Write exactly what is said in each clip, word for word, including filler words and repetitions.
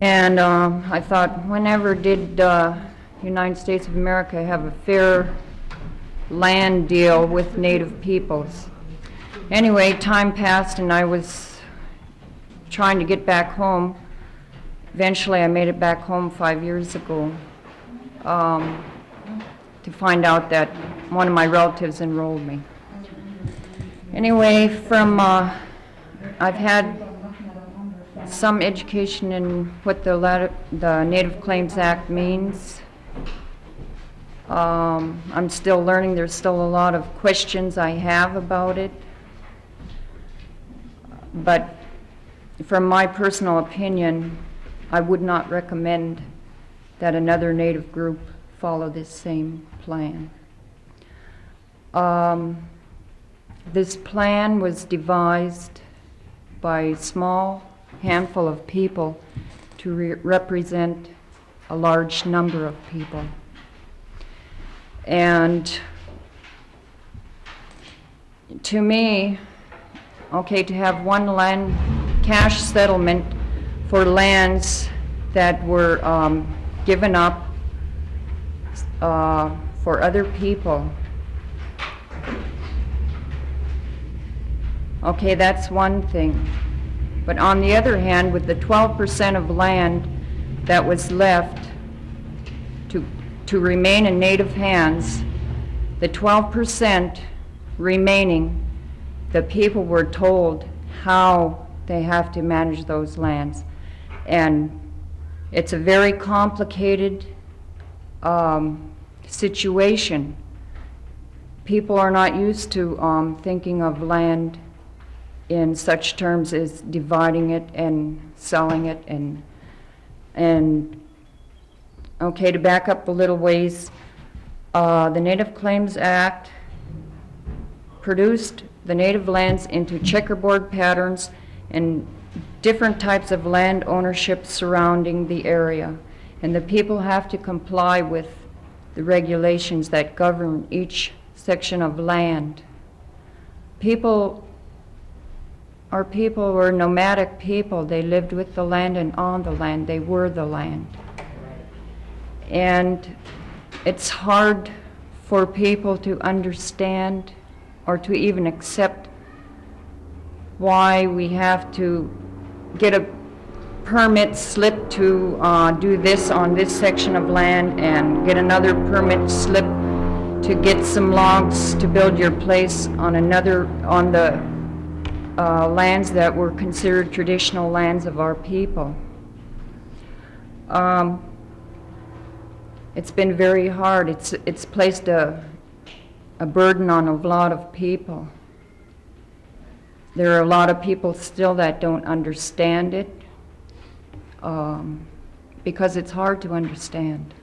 And um, I thought, whenever did uh, United States of America have a fair land deal with Native peoples? Anyway, time passed and I was trying to get back home. Eventually I made it back home five years ago um, to find out that one of my relatives enrolled me. Anyway, from uh, I've had some education in what the, lat the Native Claims Act means. Um, I'm still learning. There's still a lot of questions I have about it. But from my personal opinion, I would not recommend that another Native group follow this same plan. Um, this plan was devised by a small handful of people to re represent a large number of people. And to me, okay, to have one land cash settlement for lands that were um, given up uh, for other people. Okay, that's one thing. But on the other hand, with the twelve percent of land that was left to, to remain in Native hands, the twelve percent remaining, the people were told how they have to manage those lands. And it's a very complicated um, situation. People are not used to um, thinking of land in such terms as dividing it and selling it. And, and okay, to back up a little ways, uh, the Native Claims Act produced the native lands into checkerboard patterns and different types of land ownership surrounding the area. And the people have to comply with the regulations that govern each section of land. People Our people were nomadic people. They lived with the land and on the land. They were the land. And it's hard for people to understand or to even accept why we have to get a permit slip to uh, do this on this section of land and get another permit slip to get some logs to build your place on another, on the Uh, lands that were considered traditional lands of our people. Um, it's been very hard. It's, it's placed a, a burden on a lot of people. There are a lot of people still that don't understand it um, because it's hard to understand.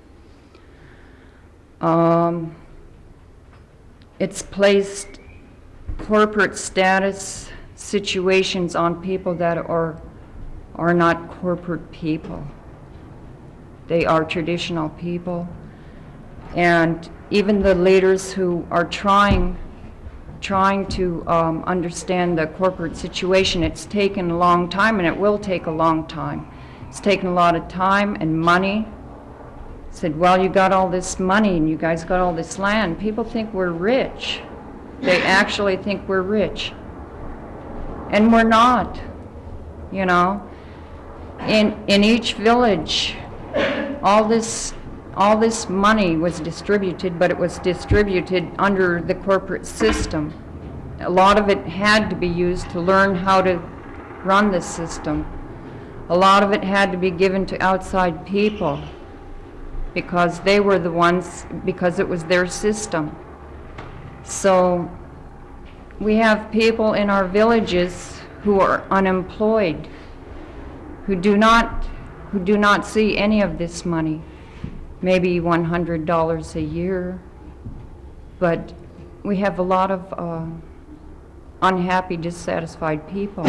Um, it's placed corporate status situations on people that are are not corporate people. They are traditional people, and even the leaders who are trying trying to um, understand the corporate situation, it's taken a long time, and it will take a long time. It's taken a lot of time and money. Said, well, you got all this money and you guys got all this land. People think we're rich. They actually think we're rich. And we're not, you know. In in each village, all this all this money was distributed, but it was distributed under the corporate system. A lot of it had to be used to learn how to run the system. A lot of it had to be given to outside people because they were the ones, because it was their system. So we have people in our villages who are unemployed, who do not, who do not see any of this money, maybe one hundred dollars a year. But we have a lot of uh, unhappy, dissatisfied people.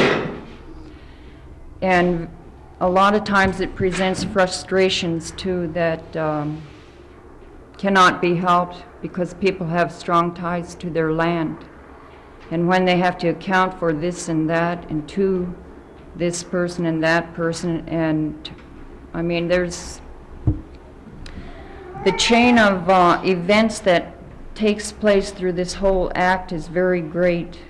And a lot of times it presents frustrations too that um, cannot be helped because people have strong ties to their land. And when they have to account for this and that and to this person and that person, and I mean, there's the chain of uh, events that takes place through this whole act is very great.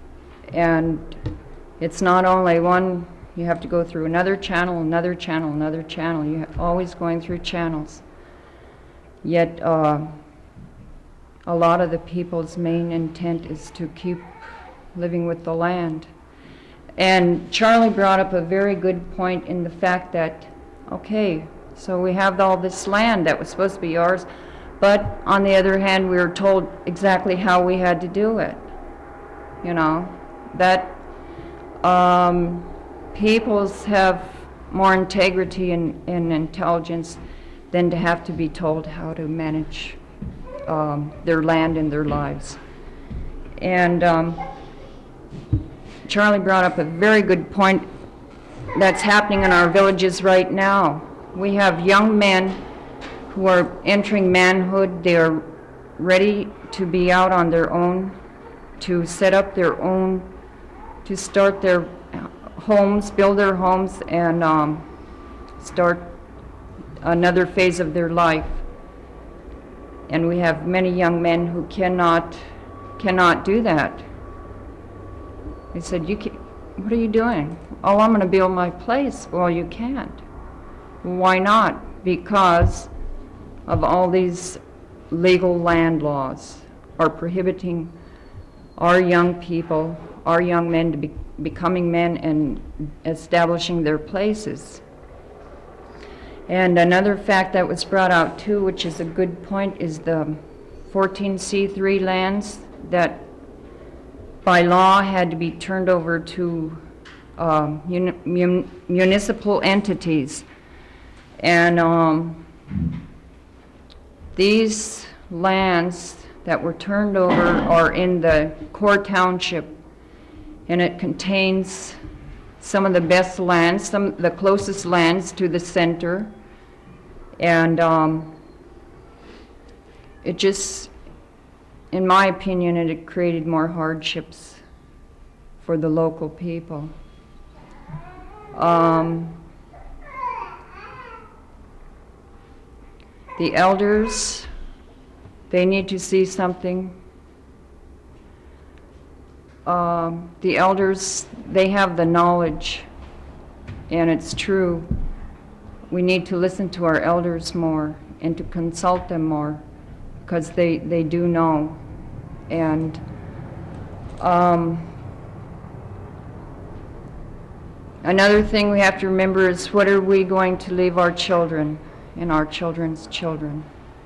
And it's not only one, you have to go through another channel, another channel, another channel. You're always going through channels. Yet uh, a lot of the people's main intent is to keep living with the land. And Charlie brought up a very good point in the fact that, okay, so we have all this land that was supposed to be ours, but on the other hand, we were told exactly how we had to do it. You know, that um, peoples have more integrity and, and intelligence than to have to be told how to manage um, their land and their lives. And um, Charlie brought up a very good point that's happening in our villages right now. We have young men who are entering manhood. They are ready to be out on their own, to set up their own, to start their homes, build their homes, and um, start another phase of their life. And we have many young men who cannot cannot do that. They said, "You can, what are you doing?" "Oh, I'm going to build my place." "Well, you can't." "Why not?" "Because of all these legal land laws are prohibiting our young people, our young men to be becoming men and establishing their places. And another fact that was brought out too, which is a good point, is the fourteen C three lands that by law had to be turned over to um, mun mun municipal entities. And um, these lands that were turned over are in the core township, and it contains some of the best lands, some the closest lands to the center, and um, it just, in my opinion, it had created more hardships for the local people. Um, the elders, they need to see something. Um, the elders, they have the knowledge, and it's true. We need to listen to our elders more and to consult them more, because they, they do know. And um, another thing we have to remember is, what are we going to leave our children and our children's children?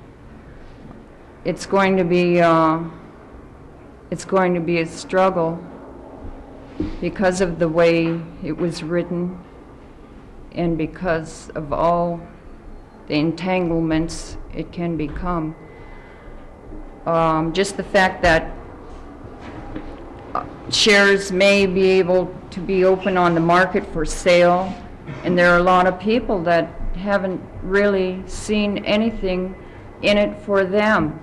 It's going to be uh, it's going to be a struggle because of the way it was written and because of all the entanglements it can become. Um, just the fact that uh, shares may be able to be open on the market for sale, and there are a lot of people that haven't really seen anything in it for them.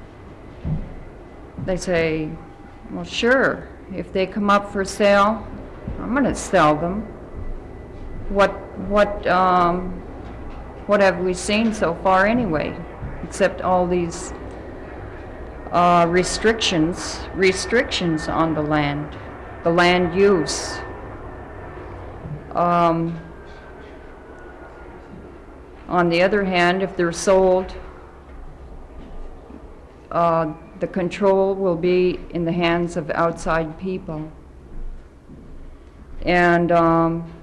They say, well, sure, if they come up for sale, I'm going to sell them. What, what, um, what have we seen so far anyway, except all these uh, restrictions, restrictions on the land, the land use. Um, on the other hand, if they're sold, uh, the control will be in the hands of outside people. And um,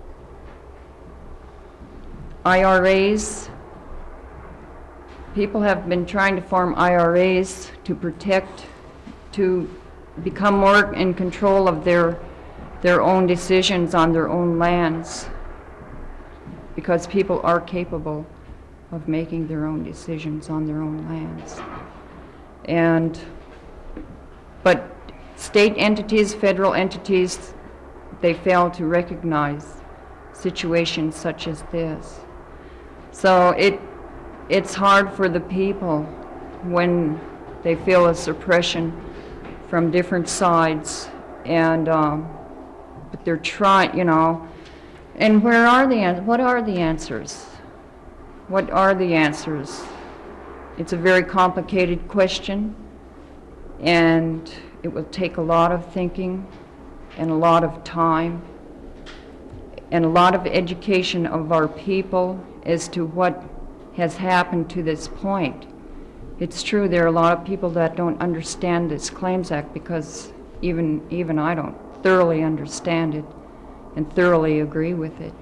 I R As, people have been trying to form I R As to protect, to become more in control of their, their own decisions on their own lands, because people are capable of making their own decisions on their own lands. And, but state entities, federal entities, they fail to recognize situations such as this. So it, it's hard for the people when they feel a suppression from different sides, and um, but they're trying, you know, And where are the an- what are the answers? What are the answers? It's a very complicated question, and it will take a lot of thinking and a lot of time and a lot of education of our people as to what has happened to this point. It's true, there are a lot of people that don't understand this Claims Act because even even I don't thoroughly understand it and thoroughly agree with it.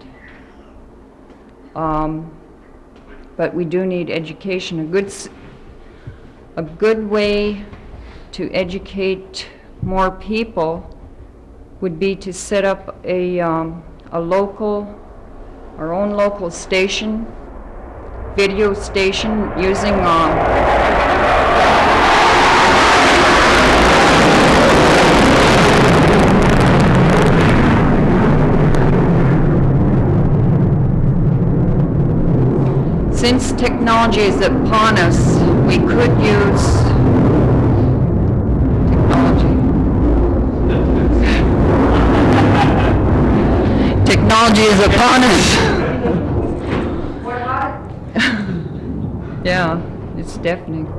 Um, but we do need education. A good, s- a good way to educate more people would be to set up a, um, a local, our own local station, video station using um, since technology is upon us, we could use technology. Technology is upon us. Yeah, it's deafening.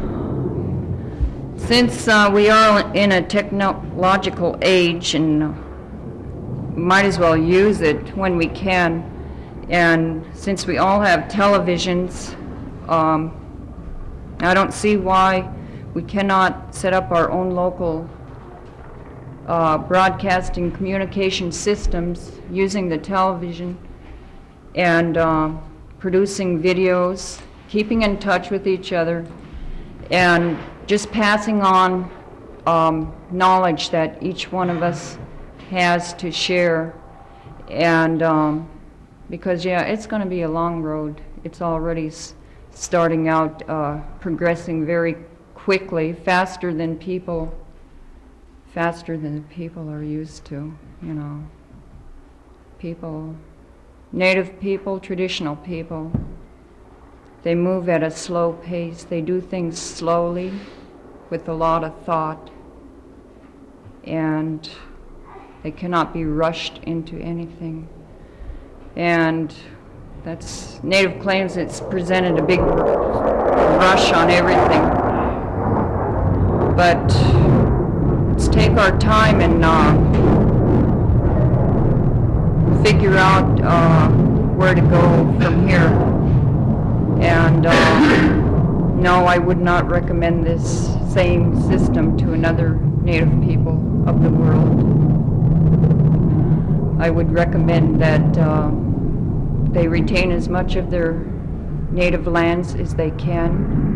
Since uh, we are in a technological age, and uh, might as well use it when we can, and since we all have televisions, um, I don't see why we cannot set up our own local uh, broadcasting communication systems using the television and uh, producing videos, keeping in touch with each other, and just passing on um, knowledge that each one of us has to share. And um, because, yeah, it's going to be a long road. It's already s- starting out, uh, progressing very quickly, faster than people, faster than people are used to, you know. People, native people, traditional people, they move at a slow pace. They do things slowly with a lot of thought, and they cannot be rushed into anything. And that's Native Claims. It's presented a big r- rush on everything. But let's take our time and uh, figure out uh, where to go from here. And uh, no, I would not recommend this same system to another Native people of the world. I would recommend that uh, they retain as much of their native lands as they can,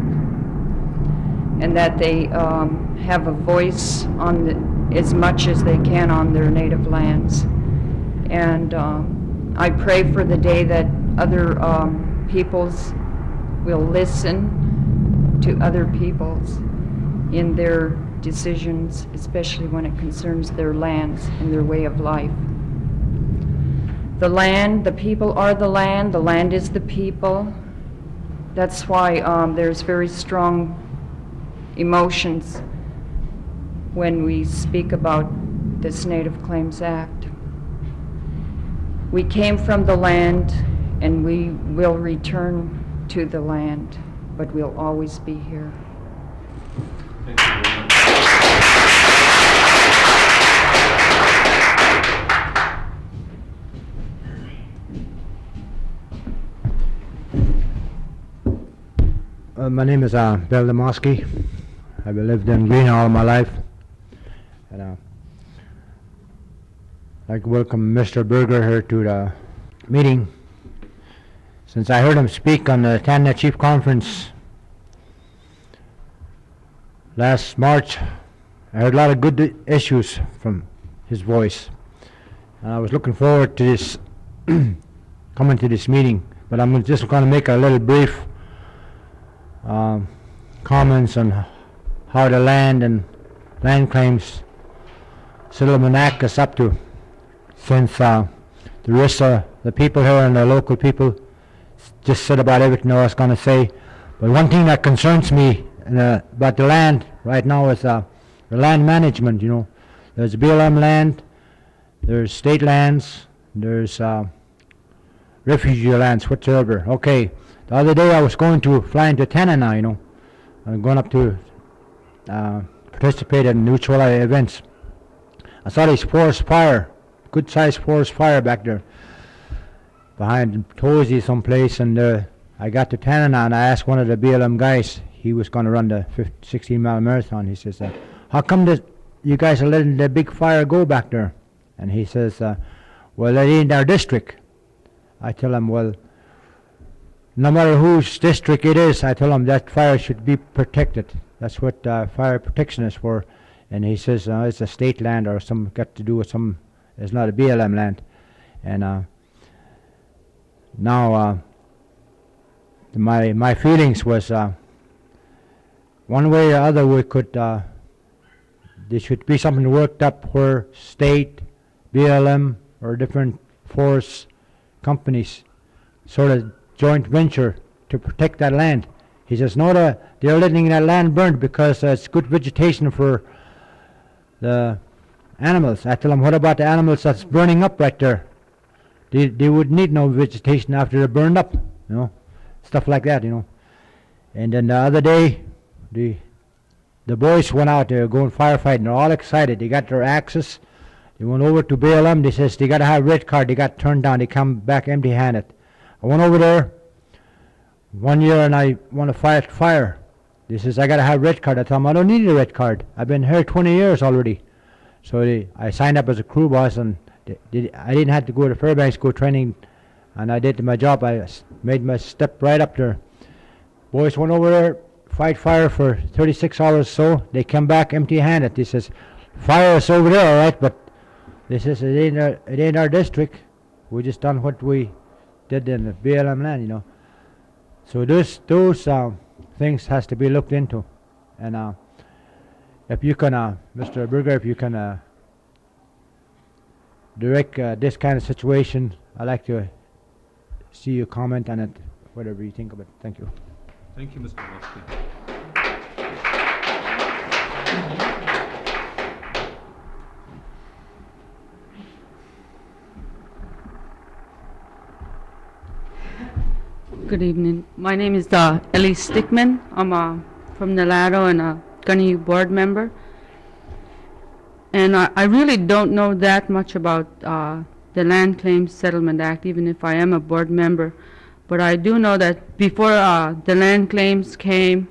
and that they um, have a voice on the, as much as they can on their native lands. And um, I pray for the day that other um, peoples will listen to other peoples in their decisions, especially when it concerns their lands and their way of life. The land, the people are the land, the land is the people. That's why um, there's very strong emotions when we speak about this Native Claims Act. We came from the land and we will return to the land, but we'll always be here. Thank you very much. Uh, my name is uh, Bill Demoski. I've lived in Green all my life. And uh, I'd like to welcome Mister Berger here to the meeting. Since I heard him speak on the Tanana Chief Conference last March, I heard a lot of good issues from his voice. And I was looking forward to this, coming to this meeting. But I'm just going to make a little brief Um, comments on how the land and land claims settlement act is up to, since uh, the rest of the people here and the local people just said about everything I was going to say. But one thing that concerns me uh, about the land right now is uh, the land management. You know, there's B L M land, there's state lands, there's uh, refugee lands whatsoever. Okay, the other day I was going to fly into Tanana, you know, I'm going up to uh, participate in neutral events. I saw this forest fire, good sized forest fire back there behind Tozy someplace, and uh, I got to Tanana and I asked one of the B L M guys, he was going to run the sixteen mile marathon. He says, uh, how come this, you guys are letting the big fire go back there? And he says, uh, well, it ain't our district. I tell him, well, no matter whose district it is, I tell him that fire should be protected. That's what uh, fire protection is for. And he says, uh, it's a state land or some got to do with some, it's not a B L M land. And uh, now uh, my my feelings was uh, one way or other we could, uh, there should be something worked up where state, B L M, or different forest companies sort of joint venture to protect that land. He says, no, the, they're letting that land burn because uh, it's good vegetation for the animals. I tell him, what about the animals that's burning up right there? They, they would need no vegetation after they're burned up, you know, stuff like that, you know. And then the other day, the the boys went out there going firefighting. They're all excited. They got their axes. They went over to B L M. They says they got to have a red card. They got turned down. They come back empty-handed. I went over there one year and I want to fight fire. They says I got to have a red card. I tell them I don't need a red card. I've been here twenty years already. So they, I signed up as a crew boss, and they, they, I didn't have to go to Fairbanks school training, and I did my job. I s- made my step right up there. Boys went over there, fight fire for thirty-six hours or so. They come back empty-handed. They says, fire is over there, all right, but they says it ain't our, it ain't our district. We just done what we did in the B L M land, you know. So those those uh, things has to be looked into, and uh, if you can, uh, Mister Berger, if you can uh, direct uh, this kind of situation, I'd like to see you comment on it, whatever you think of it. Thank you. Thank you, Mister Lusky. Good evening. My name is uh, Ellie Stickman. I'm uh, from Nalato and a Gunny board member. And I, I really don't know that much about uh, the Land Claims Settlement Act, even if I am a board member. But I do know that before uh, the land claims came,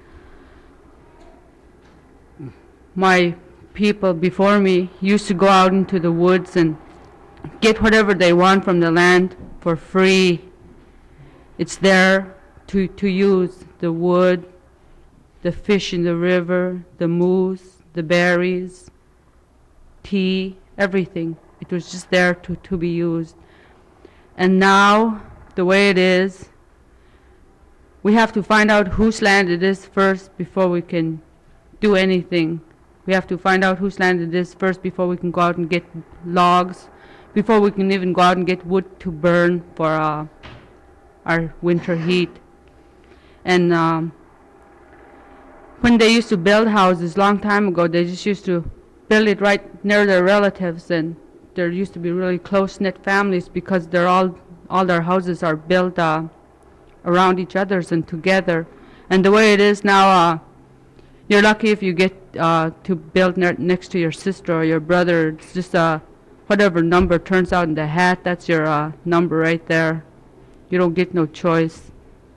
my people before me used to go out into the woods and get whatever they want from the land for free. It's there to, to use the wood, the fish in the river, the moose, the berries, tea, everything. It was just there to, to be used. And now, the way it is, we have to find out whose land it is first before we can do anything. We have to find out whose land it is first before we can go out and get logs, before we can even go out and get wood to burn for uh, our winter heat. And um, when they used to build houses long time ago, they just used to build it right near their relatives, and there used to be really close-knit families because they're all all their houses are built uh, around each other's and together. And the way it is now, uh, you're lucky if you get uh, to build ne- next to your sister or your brother. It's just uh, whatever number turns out in the hat, that's your uh, number right there. You don't get no choice.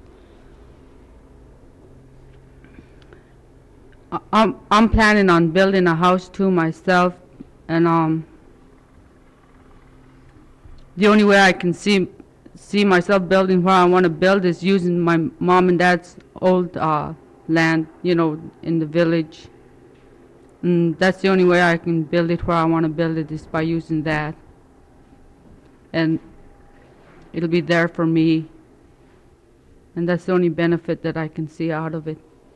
I- I'm I'm planning on building a house too myself, and um, the only way I can see see myself building where I want to build is using my mom and dad's old uh, land, you know, in the village. And that's the only way I can build it where I want to build it, is by using that. And it'll be there for me. And that's the only benefit that I can see out of it.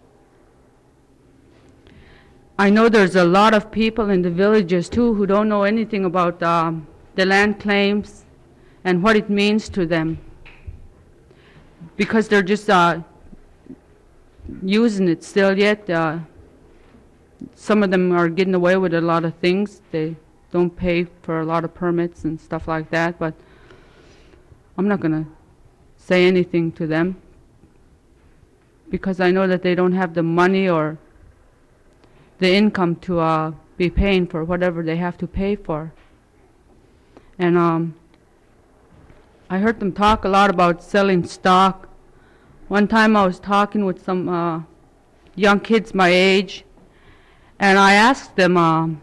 I know there's a lot of people in the villages too who don't know anything about um, the land claims and what it means to them, because they're just uh, using it still yet. Uh, some of them are getting away with a lot of things. They don't pay for a lot of permits and stuff like that, but I'm not gonna say anything to them because I know that they don't have the money or the income to uh, be paying for whatever they have to pay for. And um, I heard them talk a lot about selling stock. One time I was talking with some uh, young kids my age, and I asked them, um,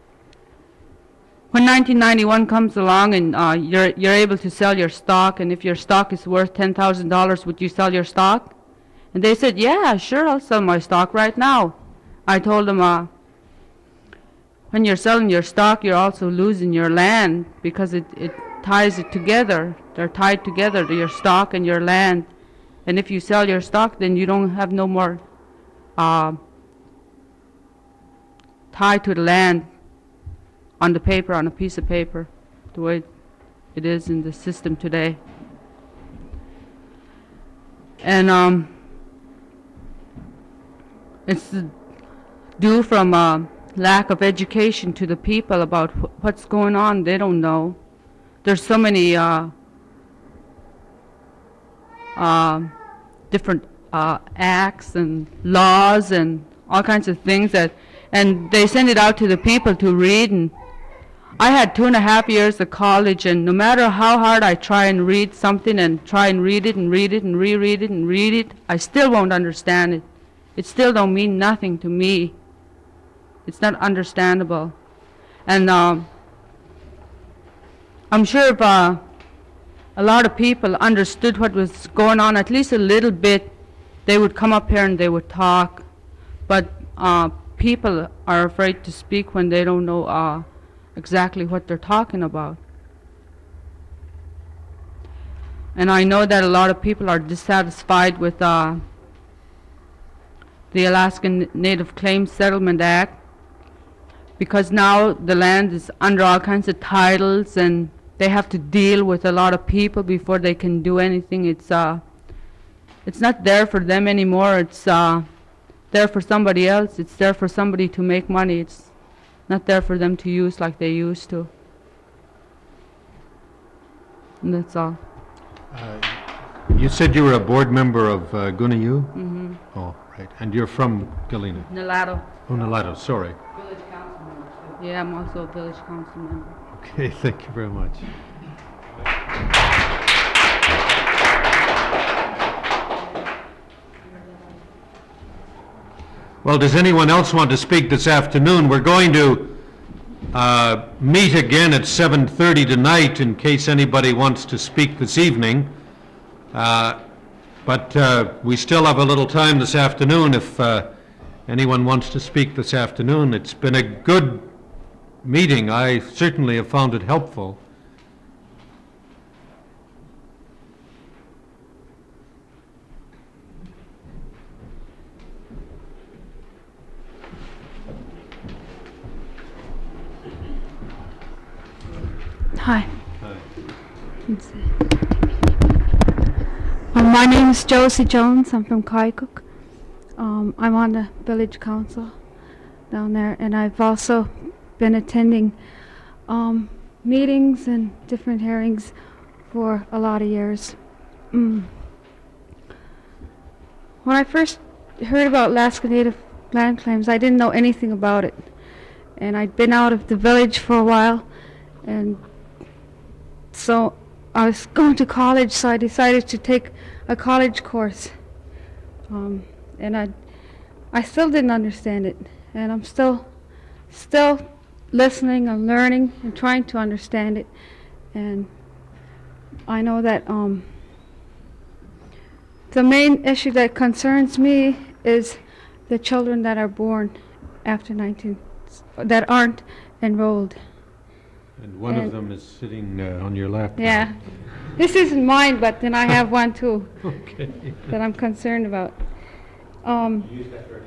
when nineteen ninety-one comes along and uh, you're, you're able to sell your stock, and if your stock is worth ten thousand dollars, would you sell your stock? And they said, yeah, sure, I'll sell my stock right now. I told them, uh, when you're selling your stock, you're also losing your land because it, it ties it together. They're tied together, your stock and your land. And if you sell your stock, then you don't have no more uh, tie to the land on the paper, on a piece of paper, the way it is in the system today. And um, it's due from uh, lack of education to the people about wh what's going on. They don't know. There's so many uh, uh, different uh, acts and laws and all kinds of things that, and they send it out to the people to read. And I had two and a half years of college, and no matter how hard I try and read something and try and read it and read it and reread it and read it, I still won't understand it. It still don't mean nothing to me. It's not understandable. And um, I'm sure if uh, a lot of people understood what was going on, at least a little bit, they would come up here and they would talk. But uh, people are afraid to speak when they don't know uh, exactly what they're talking about. And I know that a lot of people are dissatisfied with uh, the Alaskan Native Claims Settlement Act, because now the land is under all kinds of titles and they have to deal with a lot of people before they can do anything. It's uh, it's not there for them anymore. It's uh, there for somebody else. It's there for somebody to make money. It's not there for them to use like they used to. And that's all. Uh, You said you were a board member of uh, Gunayu? Mm-hmm. Oh, right. And you're from Galena? Nalato. Oh, Nalato, sorry. Village council member. Yeah, I'm also a village council member. Okay, thank you very much. Well, does anyone else want to speak this afternoon? We're going to uh, meet again at seven thirty tonight in case anybody wants to speak this evening. Uh, But uh, we still have a little time this afternoon if uh, anyone wants to speak this afternoon. It's been a good meeting. I certainly have found it helpful. Hi. Let's see. Um, my name is Josie Jones. I'm from Kaikook. Um, I'm on the village council down there, and I've also been attending um, meetings and different hearings for a lot of years. Mm. When I first heard about Alaska Native land claims, I didn't know anything about it, and I'd been out of the village for a while, and so I was going to college, so I decided to take a college course. Um, and I I still didn't understand it. And I'm still still listening and learning and trying to understand it. And I know that um, the main issue that concerns me is the children that are born after nineteen, that aren't enrolled. And one of And- them is sitting uh, on your lap. now. Yeah. This isn't mine, but then I have one too Okay. that I'm concerned about. Um, Use that for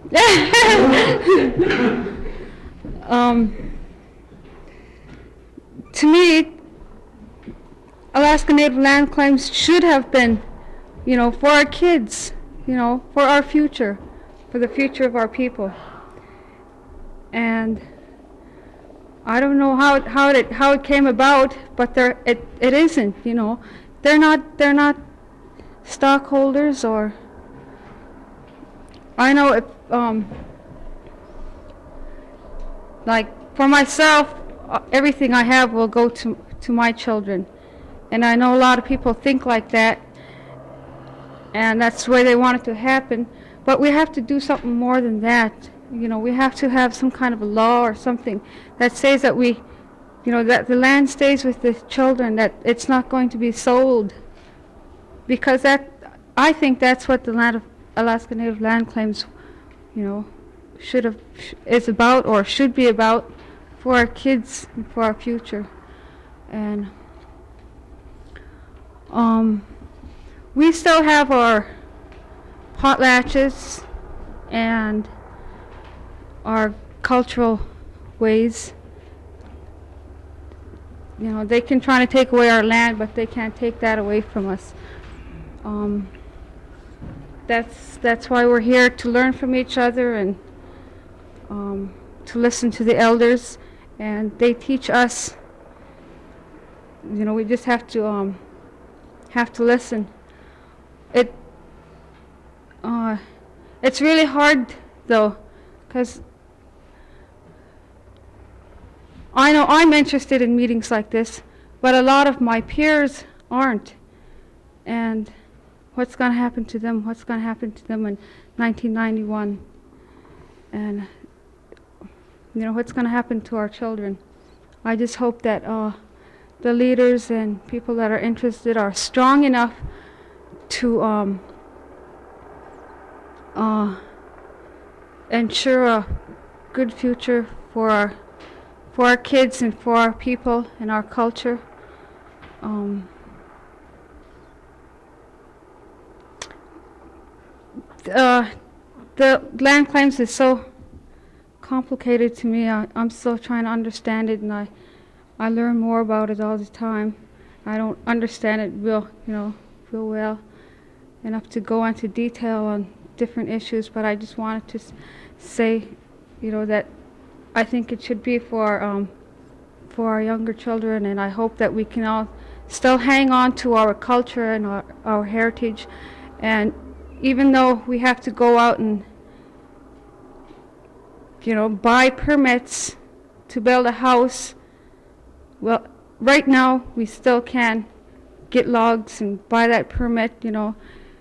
example. um, to me, Alaska Native land claims should have been, you know, for our kids, you know, for our future, for the future of our people. And I don't know how it, how it how it came about, but there it it isn't. You know, they're not, they're not stockholders or, I know if, um, like, for myself, uh, everything I have will go to, to my children. And I know a lot of people think like that, and that's the way they want it to happen. But we have to do something more than that. You know, we have to have some kind of a law or something that says that we, you know, that the land stays with the children, that it's not going to be sold. Because that, I think that's what the land of Alaska Native Land Claims, you know, should have, sh is about or should be about for our kids and for our future. And um, we still have our potlatches and our cultural ways. You know, they can try to take away our land, but they can't take that away from us. Um, that's that's why we're here, to learn from each other and um, to listen to the elders, and they teach us. You know, we just have to um, have to listen. It uh, it's really hard though, because I know I'm interested in meetings like this, but a lot of my peers aren't. And what's going to happen to them? What's going to happen to them in nineteen ninety-one? And, you know, what's going to happen to our children? I just hope that uh, the leaders and people that are interested are strong enough to um, uh, ensure a good future for our for our kids and for our people and our culture. Um, uh, the land claims is so complicated to me. I, I'm still trying to understand it, and I, I learn more about it all the time. I don't understand it real, you know, real well enough to go into detail on different issues, but I just wanted to s say, you know, that I think it should be for um, for our younger children, and I hope that we can all still hang on to our culture and our, our heritage. And even though we have to go out and, you know, buy permits to build a house, well, right now we still can get logs and buy that permit, you know.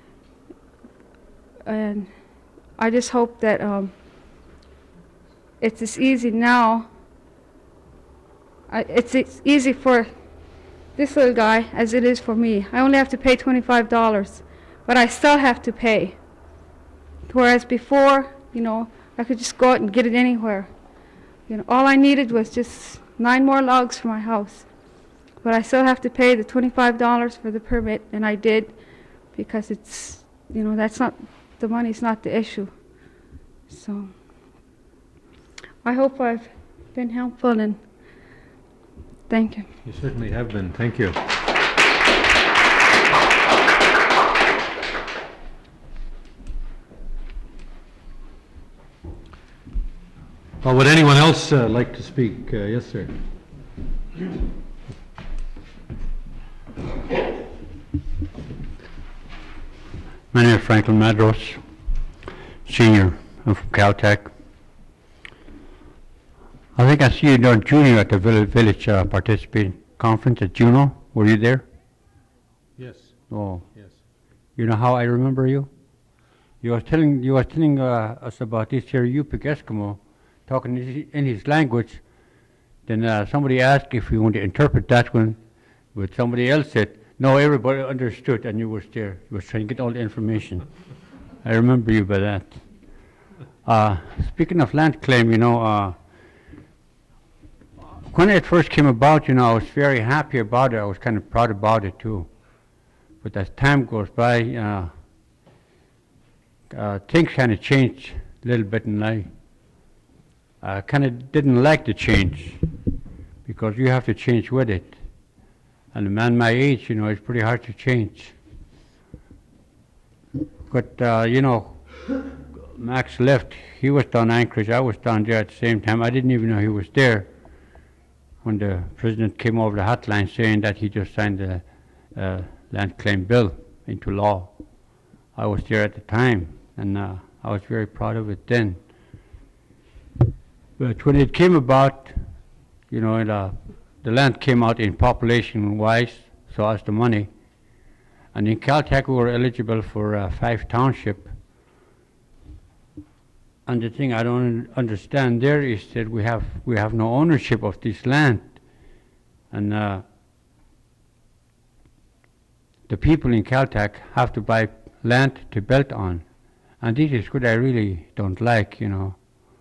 And I just hope that um, it's as easy now. I, it's, it's easy for this little guy as it is for me. I only have to pay twenty-five dollars, but I still have to pay. Whereas before, you know, I could just go out and get it anywhere. You know, all I needed was just nine more logs for my house. But I still have to pay the twenty-five dollars for the permit, and I did, because it's, you know, that's not, the money's not the issue. So I hope I've been helpful, and thank you. You certainly have been. Thank you. Well, would anyone else uh, like to speak? Uh, yes, sir. My name is Franklin Madros, senior. I'm from Caltech. I think I see you down junior at the village, village uh, participating conference at Juneau. Were you there? Yes. Oh, Yes. you know how I remember you? You was telling you was telling uh, us about this here Yupik Eskimo, talking in his, in his language. Then uh, somebody asked if you want to interpret that one, but somebody else said no. Everybody understood, and you was there. You was trying to get all the information. I remember you by that. Uh, speaking of land claim, you know. Uh, When it first came about, you know, I was very happy about it. I was kind of proud about it too. But as time goes by, uh, uh, things kind of changed a little bit, and I uh, kind of didn't like the change, because you have to change with it. And a man my age, you know, it's pretty hard to change. But uh, you know, Max left. He was down Anchorage. I was down there at the same time. I didn't even know he was there when the president came over the hotline saying that he just signed the uh, land claim bill into law. I was there at the time, and uh, I was very proud of it then. But when it came about, you know, it, uh, the land came out in population-wise, so as the money. And in Caltech, we were eligible for uh, five township. And the thing I don't understand there is that we have we have no ownership of this land, and uh, the people in Caltech have to buy land to build on, and this is what I really don't like, you know.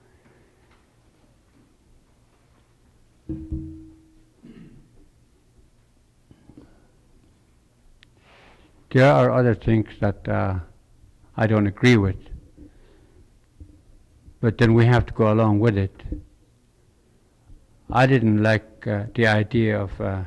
There are other things that uh, I don't agree with, but then we have to go along with it. I didn't like uh, the idea of uh,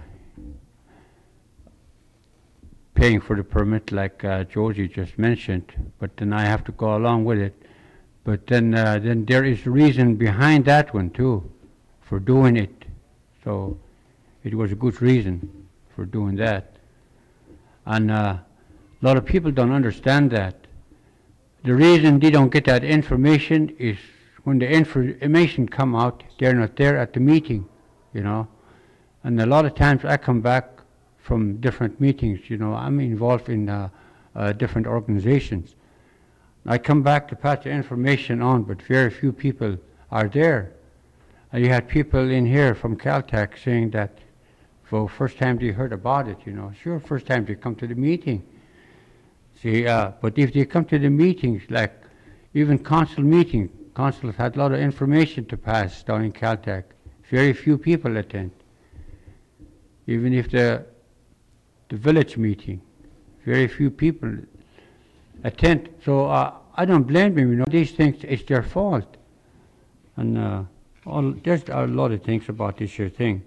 paying for the permit like uh, Josie just mentioned, but then I have to go along with it. But then, uh, then there is a reason behind that one too, for doing it. So it was a good reason for doing that. And uh, a lot of people don't understand that. The reason they don't get that information is when the information come out, they're not there at the meeting, you know. And a lot of times I come back from different meetings, you know. I'm involved in uh, uh, different organizations. I come back to pass the information on, but very few people are there. And you had people in here from Caltech saying that for first time they heard about it, you know. Sure, first time they come to the meeting. See, uh, but if they come to the meetings, like even council meeting, councils had a lot of information to pass down in Caltech. Very few people attend. Even if the the village meeting, very few people attend. So uh, I don't blame them, you know. These things, it's their fault. And uh, all, there's a lot of things about this here thing.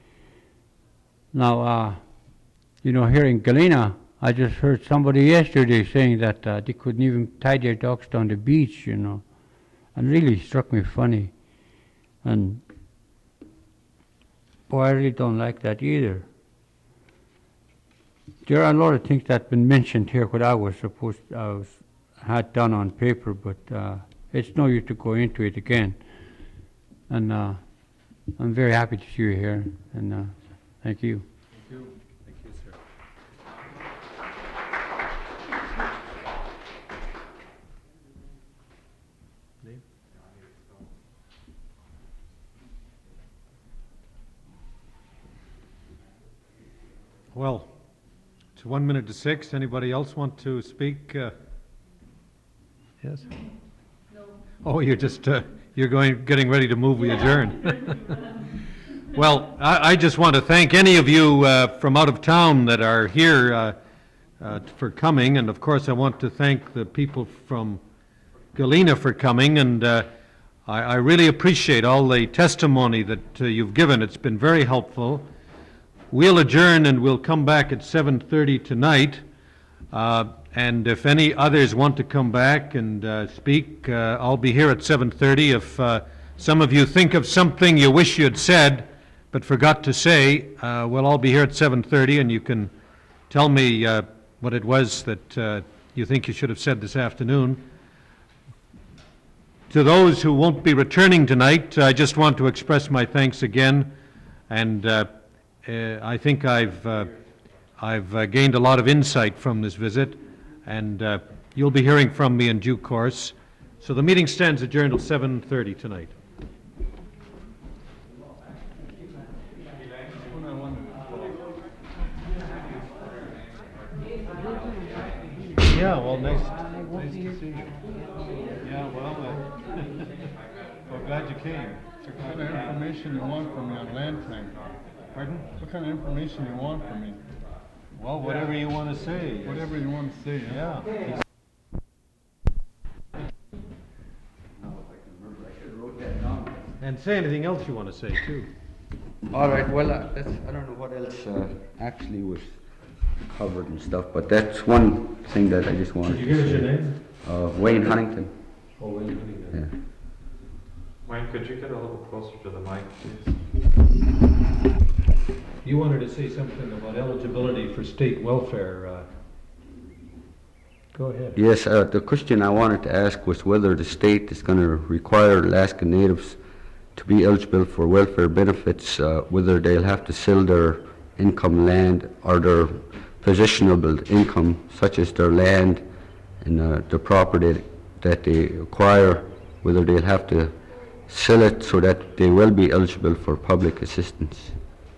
Now, uh, you know, here in Galena, I just heard somebody yesterday saying that uh, they couldn't even tie their dogs down the beach, you know, and really struck me funny. And boy, I really don't like that either. There are a lot of things that have been mentioned here what I was supposed I was had done on paper, but uh, it's no use to go into it again. And uh, I'm very happy to see you here, and uh, thank you. Thank you. Thank you, sir. Name? Well, it's one minute to six. Anybody else want to speak? Uh, yes? No. Oh, you're just, uh, you're going, getting ready to move, we adjourn. Well, I, I just want to thank any of you uh, from out of town that are here uh, uh, for coming, and of course I want to thank the people from Galena for coming, and uh, I, I really appreciate all the testimony that uh, you've given. It's been very helpful. We'll adjourn and we'll come back at seven thirty tonight, uh, and if any others want to come back and uh, speak, uh, I'll be here at seven thirty. If uh, some of you think of something you wish you had said but forgot to say, uh, we'll all be here at seven thirty, and you can tell me uh, what it was that uh, you think you should have said this afternoon. To those who won't be returning tonight, I just want to express my thanks again, and uh, uh, I think I've, uh, I've uh, gained a lot of insight from this visit, and uh, you'll be hearing from me in due course. So the meeting stands adjourned till seven thirty tonight. Yeah, well, nice, nice to see you. Yeah, well, uh, we're glad you came. What kind of information you want from me on land claim? Pardon? What kind of information you want from me? Well, whatever you want to say. Whatever you want to say. Yeah. And say anything else you want to say, too. All right, well, uh, that's, I don't know what else uh, actually was covered and stuff, but that's one thing that I just wanted Could you to give us say. your name? Uh, Wayne Huntington. Oh, Wayne Huntington. Yeah. Wayne, could you get a little closer to the mic, please? You wanted to say something about eligibility for state welfare. uh, Go ahead. Yes, uh, the question I wanted to ask was whether the state is going to require Alaska Natives to be eligible for welfare benefits, uh, whether they'll have to sell their income land or their possessionable income, such as their land and uh, the property that they acquire, whether they'll have to sell it so that they will be eligible for public assistance.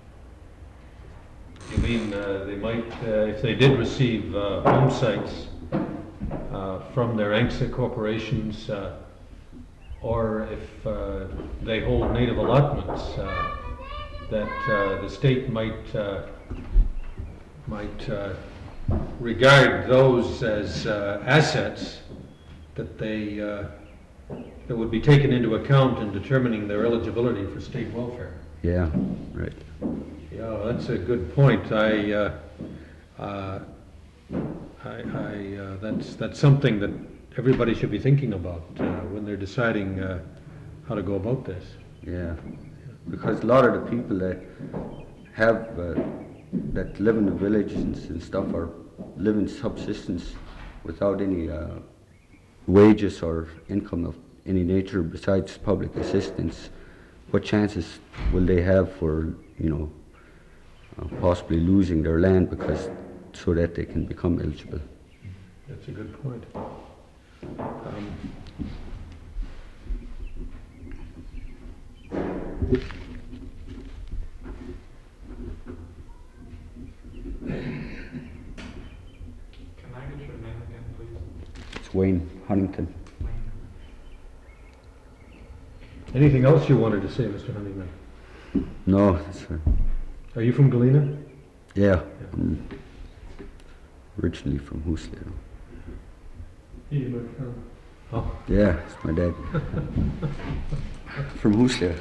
You mean uh, they might, uh, if they did receive uh, home sites uh, from their A N C S A corporations, uh, or if uh, they hold native allotments, uh, that uh, the state might uh, might uh, regard those as uh, assets that they uh, that would be taken into account in determining their eligibility for state welfare. Yeah, right. Yeah, that's a good point. I, uh, uh, I, I uh, that's that's something that everybody should be thinking about uh, when they're deciding uh, how to go about this. Yeah, because a lot of the people that have, uh, that live in the villages and, and stuff are living subsistence without any uh, wages or income of any nature besides public assistance. What chances will they have for, you know, uh, possibly losing their land because, so that they can become eligible? That's a good point. Um, Can I get your name again, please? It's Wayne Huntington. Anything else you wanted to say, Mister Honeyman? No, that's fine. Are you from Galena? Yeah, I'm originally from Hoosler. Oh. Yeah, it's my dad. From Hoosler.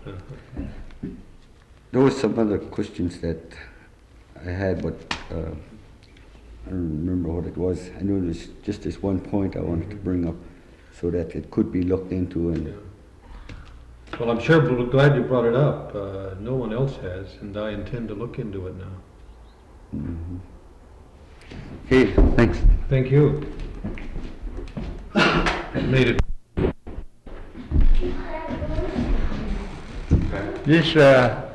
There was some other questions that I had, but uh, I don't remember what it was. I know there's just this one point I wanted to bring up so that it could be looked into. And Well, I'm sure, we're glad you brought it up. Uh, no one else has, and I intend to look into it now. mm-hmm. Okay, thanks. Thank you. Made it. This uh,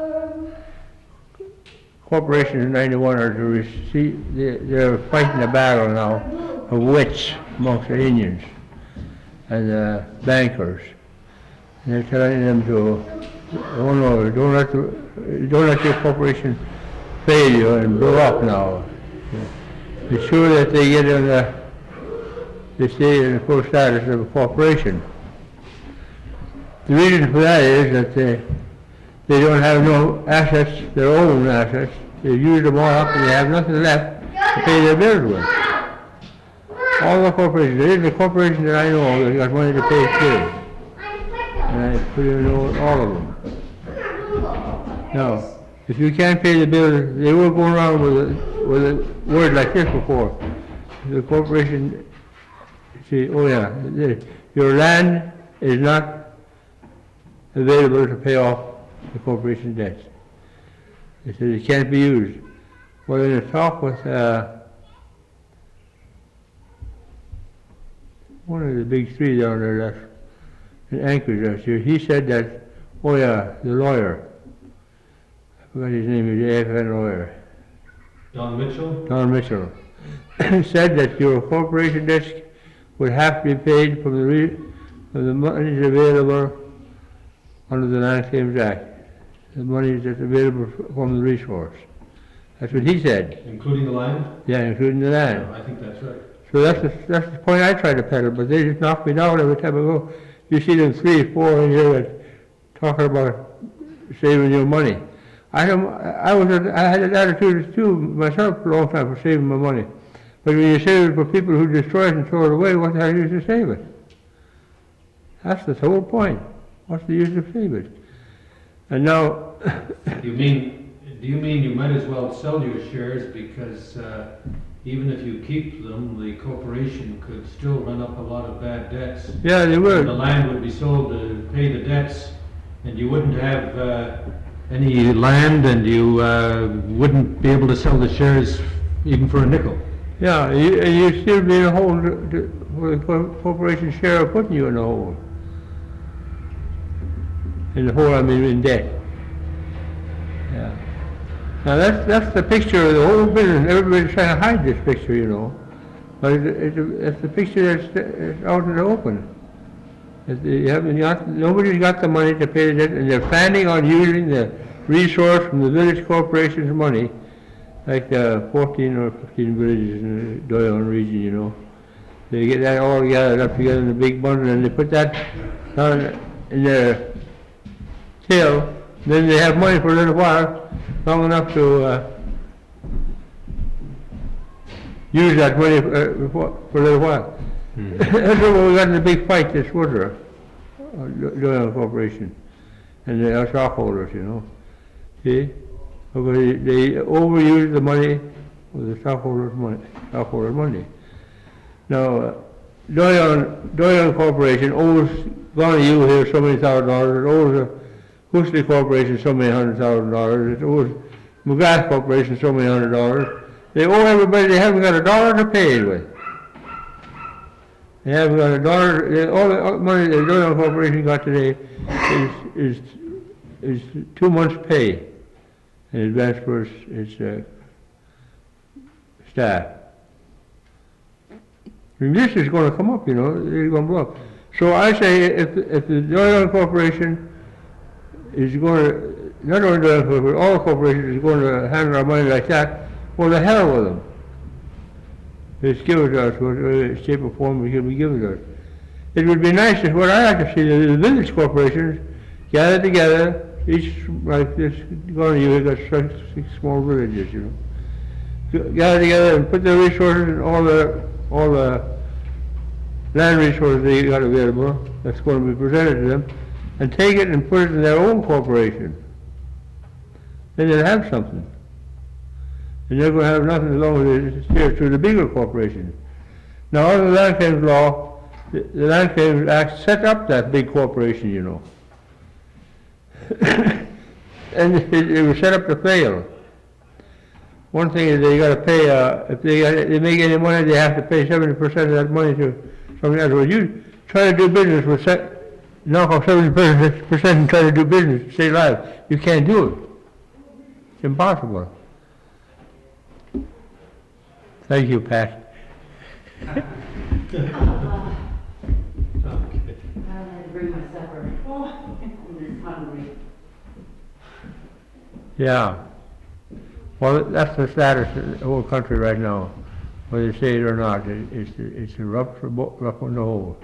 corporation in ninety-one are to receive, they're, they're fighting a battle now of wits amongst the Indians and uh, bankers. And they're telling them to, oh no, don't let, the, don't let your corporation fail you and blow up now. Be sure that they get in the, they stay in the full status of a corporation. The reason for that is that they, they don't have no assets, their own assets. They've used them all up and they have nothing left to pay their bills with. All the corporations, there isn't a corporation that I know of that got money to pay its bills. And I pretty know all of them. Now, if you can't pay the bills, they were going around with a, with a word like this before. The corporation say, oh yeah, the, your land is not available to pay off the corporation debts. They said it can't be used. Well, in a talk with uh, one of the big three down there that's in Anchorage last year, he said that, oh yeah, the lawyer, I forgot his name, the A F N lawyer. Don Mitchell? Don Mitchell, said that your corporation debts would have to be paid from the, re from the monies available under the Land Claims Act, the money that's available from the resource. That's what he said. Including the land? Yeah, including the land. Yeah, I think that's right. So that's the, that's the point I try to peddle, but they just knock me down every time I go. You see them three, four in here that talking about saving your money. I don't, I was, I had an attitude too myself for a long time for saving my money. But when you save it for people who destroy it and throw it away, what the hell is to save it? That's the whole point. What's the use of saving it? And now, You mean, do you mean you might as well sell your shares because uh, even if you keep them, the corporation could still run up a lot of bad debts? yeah, they And would. the land would be sold to pay the debts, and you wouldn't have uh, any land, and you uh, wouldn't be able to sell the shares even for a nickel. Yeah, you, and you still be in a hole to, to, for the cor- corporation share of putting you in a hole. In the hole, I mean, in debt. Yeah. Now that's, that's the picture of the whole business. Everybody's trying to hide this picture, you know. But it, it, it's the picture that's, that's out in the open. It's, you haven't got, nobody's got the money to pay the debt, and they're planning on using the resource from the village corporation's money, like the fourteen or fifteen villages in the Doyon region, you know. They get that all gathered up together in a big bundle, and they put that down in their till. Then they have money for a little while, long enough to uh, use that money uh, for, for a little while. Mm. That's what we got in the big fight this winter, uh, Doyon Corporation, and the stockholders, you know. See? Because they, they overused the money with the stockholders' money. Stockholders' money. Now, uh, Doyon, Doyon Corporation owes Gonna here so many thousand dollars. It owes a Hoosley Corporation so many hundred thousand dollars. It owes McGrath Corporation so many hundred dollars. They owe everybody. They haven't got a dollar to pay it with. They haven't got a dollar. They, all the all the money the Doyon Corporation got today is is is two months' pay in advance for its, its uh, staff. And this is going to come up, you know. It's going to blow up. So I say, if if the Doyon Corporation is going to, not only Doyon Corporation, all corporations is going to handle our money like that, well, the hell with them. It's given to us, whatever shape or form it can be given to us. It would be nice, if what I like to see, the village corporations gather together, each like this, going to you, got six, six small villages, you know. Gather together and put their resources and all the all the land resources they got available that's going to be presented to them, and take it and put it in their own corporation. Then they'll have something. And they're going to have nothing as long as it's here through the bigger corporation. Now, under the Land Claims Law, the, the Land Claims Act set up that big corporation, you know. And it, it was set up to fail. One thing is they got to pay, uh, if they, got, they make any money, they have to pay seventy percent of that money to somebody else. Well, you try to do business with, set, knock off seventy percent and try to do business to stay alive. You can't do it. It's impossible. Thank you, Pat. I had to bring my supper. I'm just hungry. Yeah. Well, that's the status of the whole country right now, whether you say it or not. It, it's it's a rough, rough on the whole.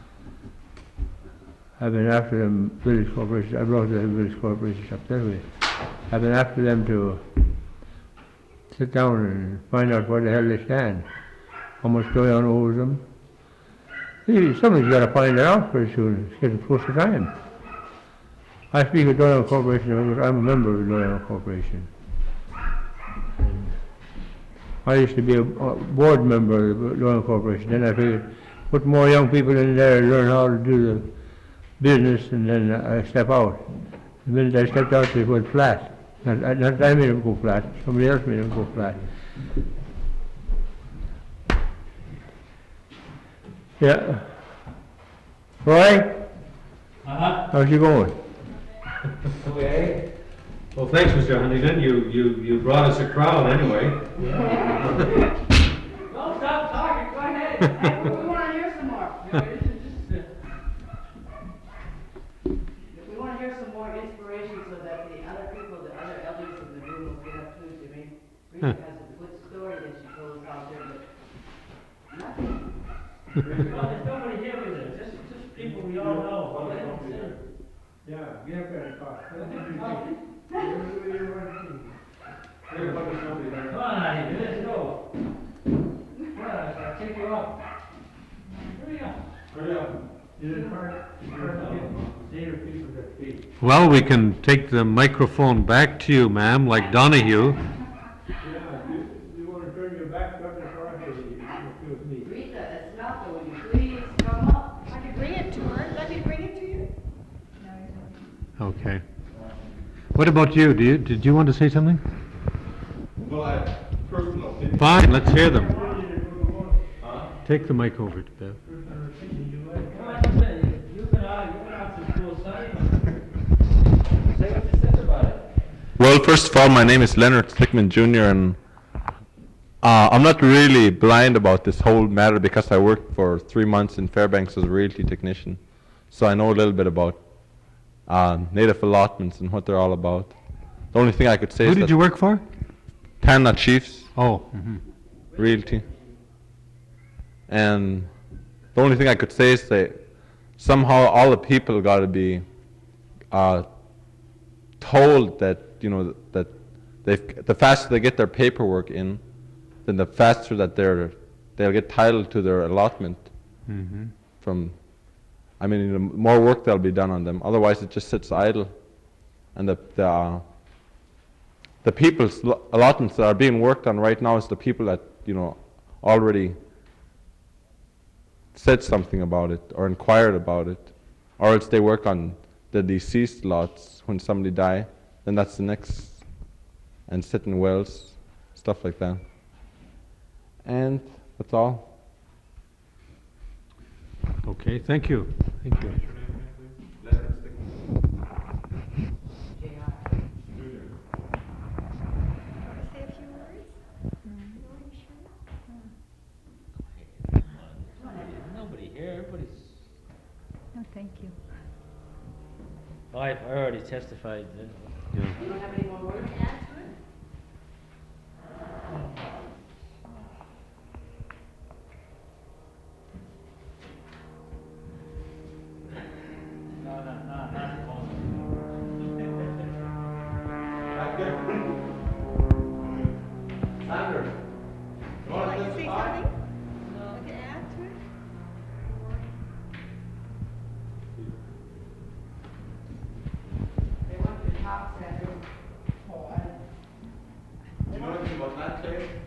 I've been after them village corporations. I brought the village corporations up that way. I've been after them to sit down and find out where the hell they stand, how much Doyon owes them. See, somebody's got to find it out pretty soon. It's getting close to time. I speak of Doyon Corporation because I'm a member of the Doyon Corporation. And I used to be a, a board member of the Doyon Corporation. Then I figured put more young people in there and learn how to do the business, and then I step out. The minute I stepped out, they went flat. Not, not I made them go flat, somebody else made them go flat. Yeah. Roy? Uh-huh. How's you going? Okay. Well, thanks, Mister Huntington. You, you, you brought us a crowd anyway. Don't stop talking, go ahead. Hey, we want to hear some more. We want to hear some more inspiration so that the other people, the other elders in the room will get up too. I mean, Rita has a good story that she told us out there, but nothing. Well, there's nobody here with us, just, just people we all know. Yeah, get up there and talk. Come on out here, let's go. Come on, I'll take you up. Hurry up. Hurry up. You didn't hurt, you hurt native people that speak. Well, we can take the microphone back to you, ma'am, like Donahue. Yeah, you, you want to turn your back up and front, or you you with me? Rita, Esmeralda, will you please come up? I can bring it to her. Let me bring it to you. Okay. What about you? Do you, did you want to say something? Well, I have personal opinion. Fine, let's hear them. Take the mic over to Bev. Well, first of all, my name is Leonard Stickman Junior and uh, I'm not really blind about this whole matter because I worked for three months in Fairbanks as a realty technician. So I know a little bit about uh, native allotments and what they're all about. The only thing I could say Who is did that you work for? Tanna Chiefs Oh. mhm. Realty. And the only thing I could say is that somehow all the people got to be uh, told that, you know, that they the faster they get their paperwork in, then the faster that they're they'll get title to their allotment. Mhm. From, I mean, the more work that'll be done on them. Otherwise, it just sits idle, and the the uh, the people's lo- allotments that are being worked on right now is the people that, you know, already said something about it or inquired about it, or else they work on the deceased lots when somebody die, then that's the next, and sit in wells, stuff like that. And that's all. Okay, thank you. Thank you. Nobody here, everybody's, No, thank you. oh, I've already testified then. You don't have any more words to add to it? No, no, no, not at the moment. Sandra, you want to testify? They want you to talk, Sandra. Do you know anything about land claims?